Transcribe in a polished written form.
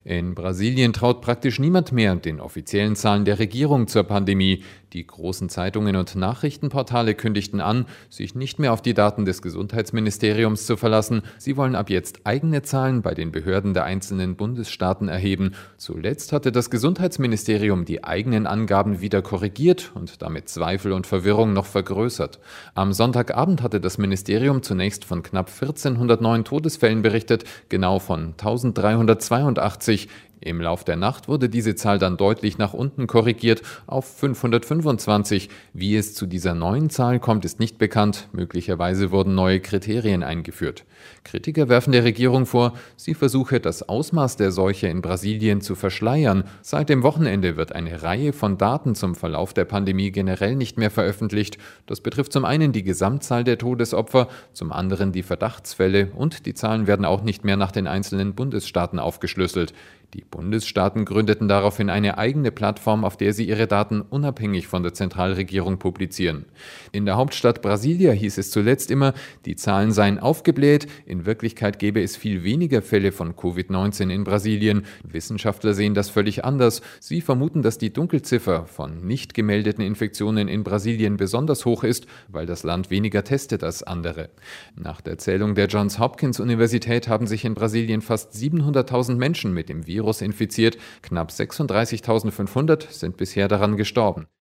In Brasilien traut praktisch niemand mehr den offiziellen Zahlen der Regierung zur Pandemie. Die großen Zeitungen und Nachrichtenportale kündigten an, sich nicht mehr auf die Daten des Gesundheitsministeriums zu verlassen. Sie wollen ab jetzt eigene Zahlen bei den Behörden der einzelnen Bundesstaaten erheben. Zuletzt hatte das Gesundheitsministerium die eigenen Angaben wieder korrigiert und damit Zweifel und Verwirrung noch vergrößert. Am Sonntagabend hatte das Ministerium zunächst von knapp 1400 neuen Todesfällen berichtet, genau von 1382. Im Lauf der Nacht wurde diese Zahl dann deutlich nach unten korrigiert auf 525. Wie es zu dieser neuen Zahl kommt, ist nicht bekannt. Möglicherweise wurden neue Kriterien eingeführt. Kritiker werfen der Regierung vor, sie versuche, das Ausmaß der Seuche in Brasilien zu verschleiern. Seit dem Wochenende wird eine Reihe von Daten zum Verlauf der Pandemie generell nicht mehr veröffentlicht. Das betrifft zum einen die Gesamtzahl der Todesopfer, zum anderen die Verdachtsfälle und die Zahlen werden auch nicht mehr nach den einzelnen Bundesstaaten aufgeschlüsselt. Die Bundesstaaten gründeten daraufhin eine eigene Plattform, auf der sie ihre Daten unabhängig von der Zentralregierung publizieren. In der Hauptstadt Brasilia hieß es zuletzt immer, die Zahlen seien aufgebläht. In Wirklichkeit gäbe es viel weniger Fälle von Covid-19 in Brasilien. Wissenschaftler sehen das völlig anders. Sie vermuten, dass die Dunkelziffer von nicht gemeldeten Infektionen in Brasilien besonders hoch ist, weil das Land weniger testet als andere. Nach der Zählung der Johns Hopkins Universität haben sich in Brasilien fast 700.000 Menschen mit dem Virus infiziert. Knapp 36.500 sind bisher daran gestorben.